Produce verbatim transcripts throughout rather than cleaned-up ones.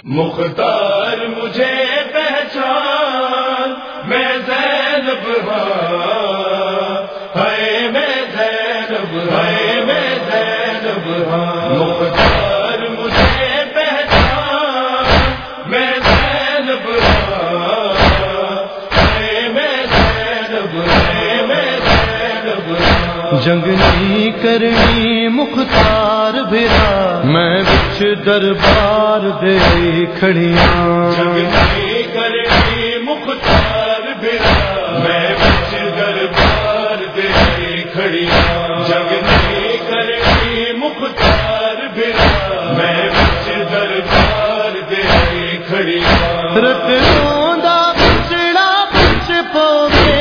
مختار مجھے پہچان میں زینب ہاں ہے میں زینب ہے میں زینب ہاں مختار مجھے پہچان میں زینب ہاں ہے میں زینب ہے میں زینب ہاں جنگ نہیں کرنی مختار بھرا میں بچ دربار دے کھڑیاں جنگ نہیں کرنی مختار بھرا میں بچ دربار دے کھڑیاں جنگ نہیں کرنی مختار بھرا میں بچ دربار دے کھڑیاں رت روندا بچڑا بچ پوے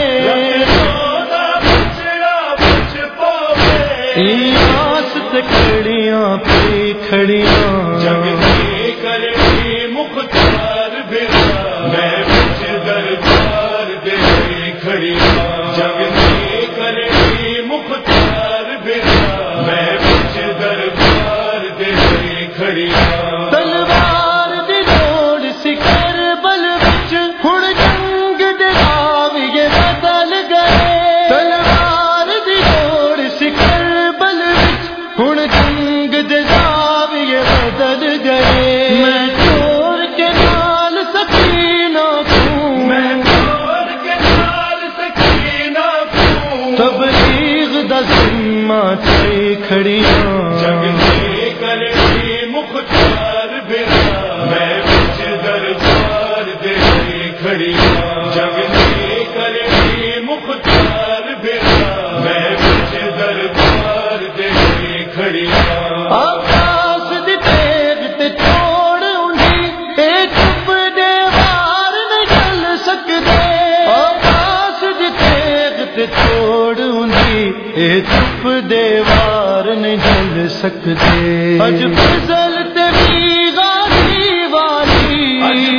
آس کھڑیاں پہ کھڑیاں جنگ نہیں کرنی مختار بھرا میں بچ دربار دے کھڑیاں جنگ نہیں کرنی مختار بھرا میں بچ دربار دے کھڑیاں تلوار دی لوڑ سکر بل وچ ہن جنگ دے داویے بدل گئے تلوار دی لوڑ سکر بل وچ ہن جنگ دے داویے بدل گئے میں چور کے نال سکینہ کیوں میں چور کے نال سکینہ کیوں تبلیغ دا ذمہ چاہیے کھڑیاں جنگ نہیں کرنی مختار بھرا میں بچ دربار دے کھڑیاں جنگ نہیں کرنی مختار بھرا میں بچ دربار دے کھڑیاں آکاش دی تیغ تے چھوڑ انڈی اے چپ دیوار نہیں چل سکدے آکاش دی تیغ تے چھوڑ انڈی اے چپ دیوار نہیں چل سکدے اج فضل تے بھی غازی والی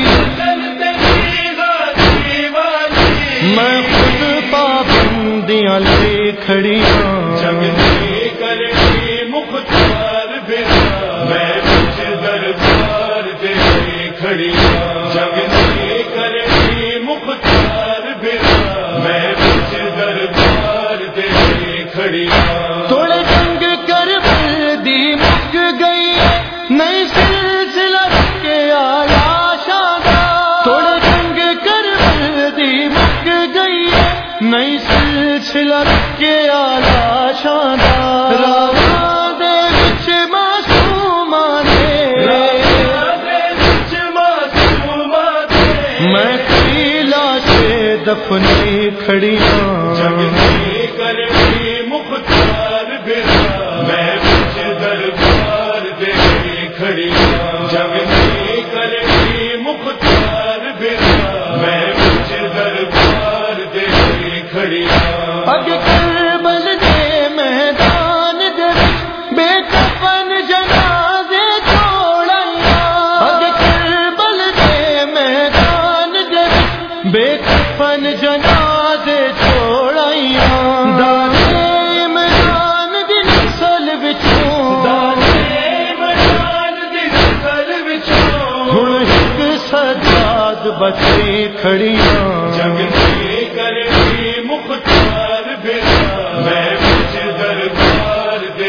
میں خود پابندیاں لے کھڑیاں جنگ نہیں کرنی مختار بھرا میں بچ دربار دے کھڑیاں جنگ نہیں کرنی مختار بھرا میں بچ دربار دے کھڑیاں تھوڑے جنگ کر دی مک گئی نئی سلسلہ کے آیا شادہ تھوڑے جنگ کر دی مک گئی نئی سلسلہ کے آیا شادہ راواں دے وچ معصومان میں کھیلا سے دفنی کھڑیاں جنگ نہیں کرنی مختار بھرا میں بچ دربار دے کھڑیاں جنگ نہیں کرنی مختار بھرا میں بچ دربار دے کھڑیاں اگ کربل دے میدان دے بے کفن جنازے چھوڑائیاں اگ کربل دے میدان دے بے کفن جنازے چھوڑائیاں دانے عمران دی نسل وچوں دانے عمران دی نسل وچوں ہن ایک سجاد بچی کھڑیاں جنگ نہیں کرنی مختار بھرا میں بچ دربار دے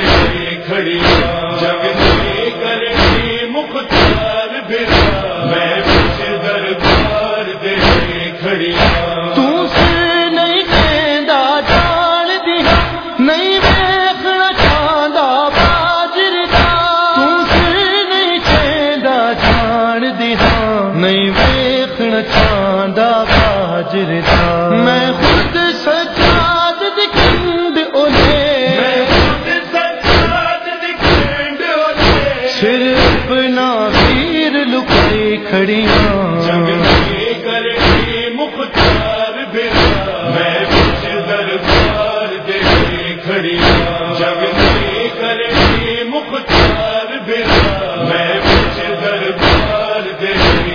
کھڑیاں جنگ نہیں کرنی مختار بھرا میں بچ دربار دے کھڑیاں تو سر نہیں کہندا جان دیا نہیں ویکھنا چاہندا باجر دا تو سر نہیں کہندا جان دیا نہیں ویکھنا چاہندا باجر دا میں خود سجاد دی کھنڈ اولے میں خود سجاد دی کھنڈ اولے صرف نا ویر لکائی کھڑیاں جنگ نہیں کرنی مختار بھرا میں بچ دربار دے کھڑیاں جنگ نہیں کرنی مختار بھرا میں بچ دربار دے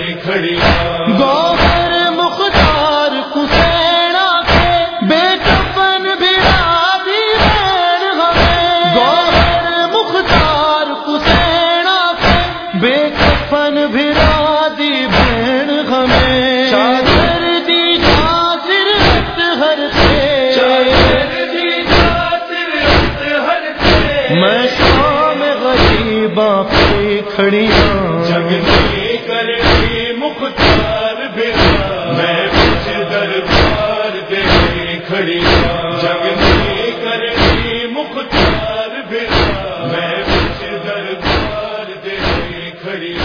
کھڑیاں گوہر مختار حسینہ کے بے کفن بھرا دی بین ہمیں گوہر مختار حسینہ کے بے کفن بھرا میں شام غریباں پہ کھڑیاں جگنی کرے مختار بیرا میں کچھ دربار دے کھڑی جگنی کرے مختار بیرا میں کچھ دربار دے کھڑی